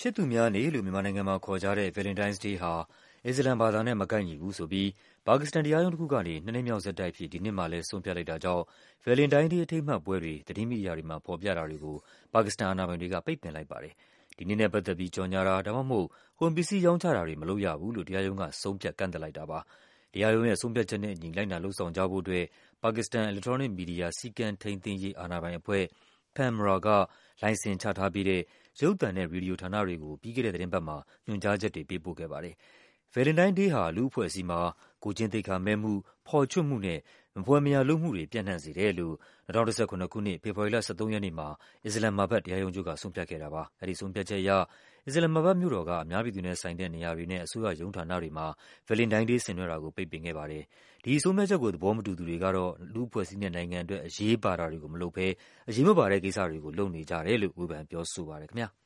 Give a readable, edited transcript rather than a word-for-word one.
ချစ်သူများနေ့လို့မြန်မာနိုင်ငံမှာခေါ်ကြတဲ့ Valentine's Day ဟာအစ္စလာမ်ဘာသာနဲ့မကိုက်ညီဘူးဆိုပြီးပါကစ္စတန်တရားရုံးတစ်ခုကနေ2 နှစ်မြောက်ဆက်တိုက်ဖြစ်ဒီနှစ်မှာလည်းဆုံးဖြတ်လိုက်တာကြောင့် Valentine Day အထိမ်းအမှတ်ပွဲတွေသတင်းမီဒီယာတွေမှာဖော်ပြတာတွေကိုပါကစ္စတန်အာဏာပိုင်တွေကပိတ်ပင်လိုက်ပါတယ်။ဒီနှစ်နဲ့ပတ်သက်ပြီးကြော်ငြာတာဒါမှမဟုတ်ကုန်ပစ္စည်းရောင်းချတာတွေမလုပ်ရဘူးလို့တရားရုံးကဆုံးဖြတ်ကန့်သတ်လိုက်တာပါ။တရားရုံးရဲ့ဆုံးဖြတ်ချက်နဲ့အညီလိုက်နာလုပ်ဆောင်ကြဖို့အတွက်ပါကစ္စတန် Electronic Media စည်းကမ်းထိန်းသိမ်းရေးအာဏာပိုင်အဖွဲ့ PEMRA ကလိုင်စင်ချထားပေးတဲ့ရုပ်သံနဲ့ရေဒီယိုဌာနတွေကိုပြီးခဲ့တဲ့သီတင်းပတ်မှာညွှန်ကြားချက်တွေပေးပို့ခဲ့ပါတယ်။ Valentine Day ဟာလူ့အဖွဲ့အစည်းမှာကိုယ်ကျင့်သိက္ခာမဲ့မှု၊ဖော်ချွတ်မှုနဲ့မဖွယ်မရာလုပ်မှုတွေပြန့်နှံ့စေတယ်လို့2017ခုနှစ်ဖေဖော်ဝါရီလ13 ရက်နေ့မှာအစ္စလာမ်မာဘတ်တရားရုံးချုပ်ကဆုံးဖြတ်ခဲ့တာပါ။အဲဒီဆုံးဖြတ်ချက်အရအစ္စလာမ်မာဘတ်မြို့တော်ကအများပြည်သူနဲ့ဆိုင်တဲ့နေရာတွေနဲ့အစိုးရရုံးဌာနတွေမှာ Valentine Day ဆင်နွှဲတာကိုပိတ်ပင်ခဲ့ပါတယ်။ဒီဆုံးဖြတ်ချက်ကိုသဘောမတူသူတွေကတော့လူ့အဖွဲ့အစည်းနဲ့နိုင်ငံအတွက်အရေးပါတာတွေကိုမလုပ်ဘဲအရေးမပါတဲ့ကိစ္စတွေကိုလုပ်နေကြတယ်လို့ဝေဖန်ပြောဆိုပါတယ်ခင်ဗျာ။